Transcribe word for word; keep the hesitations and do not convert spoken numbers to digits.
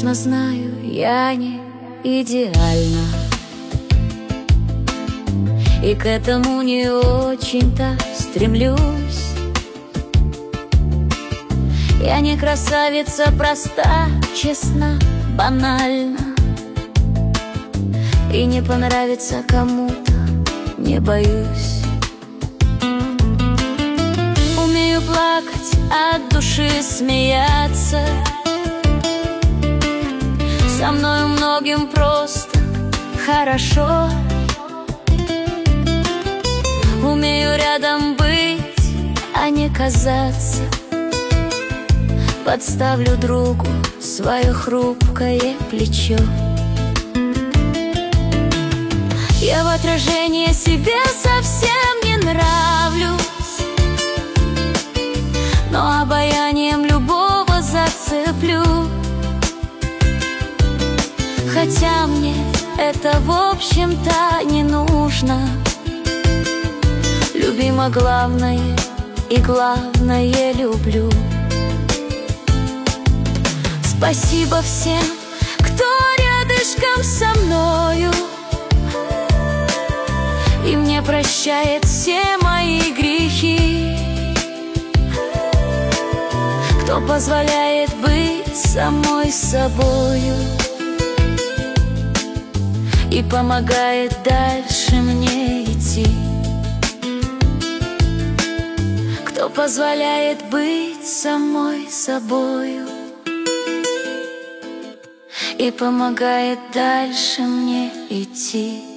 Конечно, знаю, я не идеальна, и к этому не очень-то стремлюсь. Я не красавица, проста, честна, банальна, и не понравится кому-то не боюсь. Умею плакать, от души смеяться, со мною многим просто хорошо. Умею рядом быть, а не казаться. Подставлю другу свое хрупкое плечо. Я в отражении себе совсем не нравлюсь, но обаянием любого зацеплю. Хотя мне это в общем-то не нужно. Любима главное и главное люблю. Спасибо всем, кто рядышком со мною, и мне прощает все мои грехи, кто позволяет быть самой собою и помогает дальше мне идти, кто позволяет быть самой собою и помогает дальше мне идти.